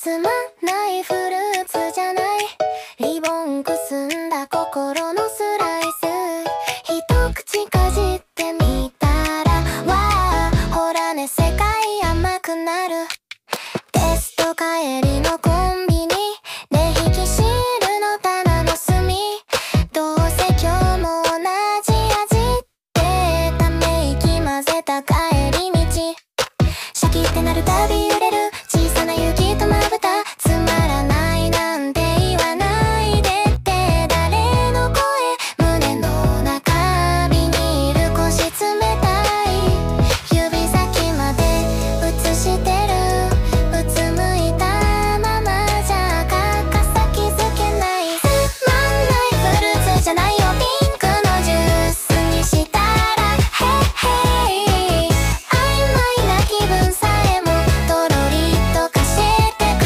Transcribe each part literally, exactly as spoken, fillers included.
つまんないフルーツじゃない、リボンくすんだ心のスライス、一口かじってみたらわあほらね世界甘くなる。テスト帰りのコンビニ、ね引きシールの棚の隅、どうせ今日も同じ味ってため息混ぜた帰り道、シャキってなるたび揺れる小さな雪とまぶた、つまらないなんて言わないでって誰の声、胸の中ビニール腰冷たい、指先まで映してる、うつむいたままじゃかっかさ気づけない。つまんないフルーツじゃないよ、ピンクのジュースにしたらヘイヘイ、曖昧な気分さえもとろりとかしてく、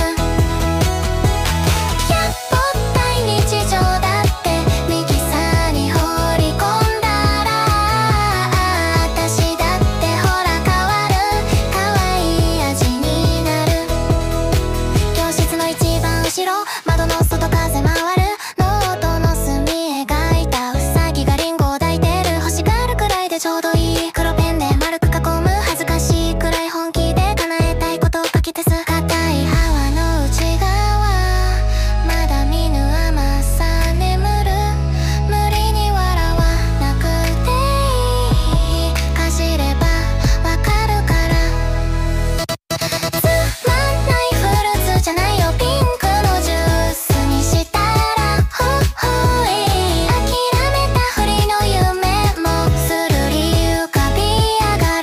やっぽったい日常だってミキサーに放り込んだら、私だってほら変わる、可愛い味になる。教室の一番後ろ、窓の外風回る、ノートの隅描いたウサギがリンゴを抱いてる、欲しがるくらいでちょうどいい、黒ペンで丸く囲む、恥ずかしいくらい本気で叶えたいことを書き消す、硬い泡の内側まだ見ぬ甘さ眠る、無理に笑わなくていい、かじればわかるから。つまんないフルーツじゃないよ、ピンクのジュースにしたらほほい、諦めたふりの夢もするり浮かび上がる、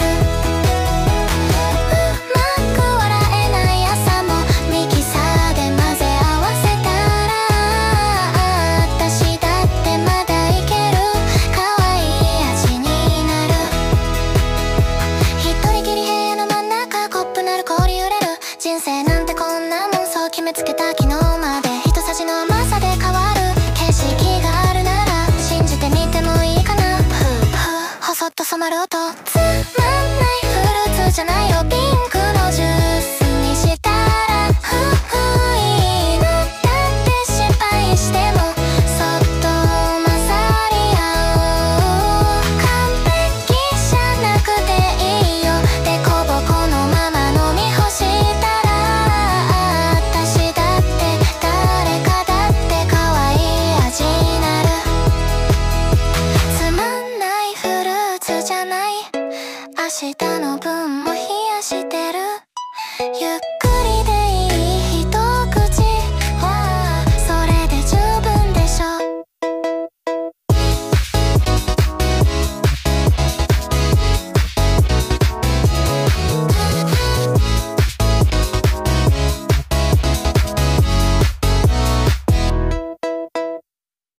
うまく笑えない朝もミキサーで混ぜ合わせたら、私だってまだいける、可愛い味になる。一人きり部屋の真ん中、コップなる氷揺れる、人生なんてこんなもんそう決めつけた